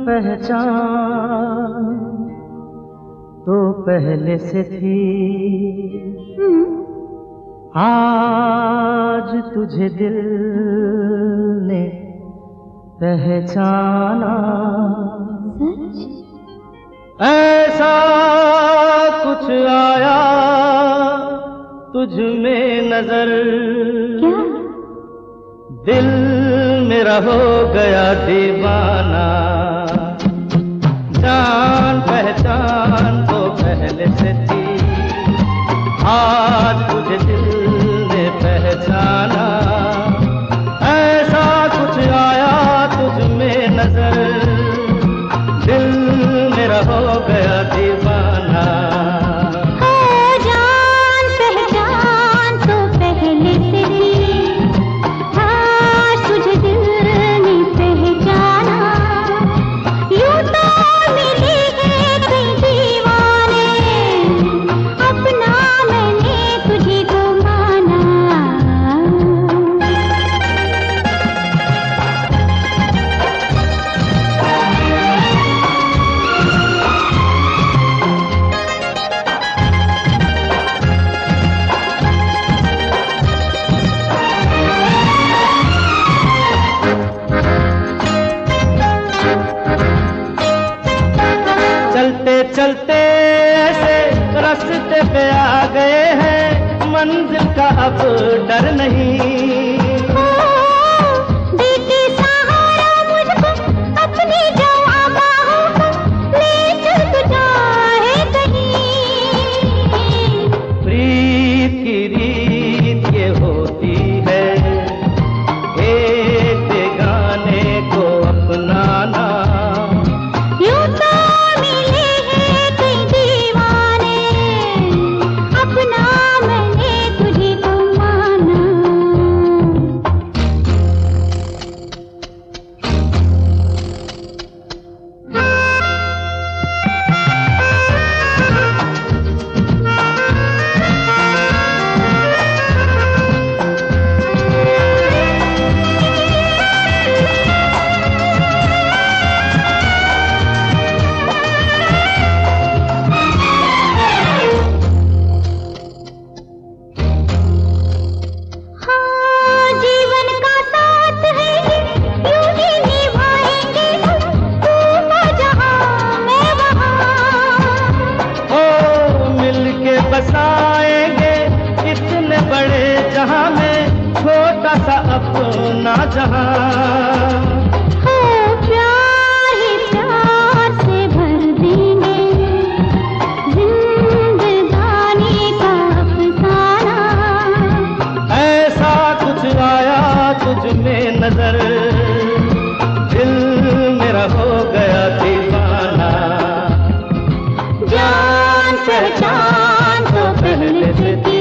पहचान तो पहले से थी, आज तुझे दिल ने पहचाना। ऐसा कुछ आया तुझ में नजर, क्या? दिल मेरा हो गया दीवाना। जान पहचान तो पहले से थी, आज तुझे दिल ने पहचाना। ऐसा कुछ आया तुझ में नजर, दिल मेरा हो गया दीवाना। चलते ऐसे रास्ते पे आ गए हैं, मंजिल का अब डर नहीं। देते सहारा मुझको अपनी जवां बाहों को, ले चल तू चाहे कहीं। प्रीत की रीत ये होती है, एक बेगाने को अपनाना। बसाएंगे इतने बड़े जहां में छोटा सा अपना जहां। हो प्यार ही प्यार से भर देंगे जिंदगानी का अफसाना। ऐसा कुछ आया तुझ में नजर, दिल मेरा हो गया दीवाना। जान पहचान तो पहले से थी,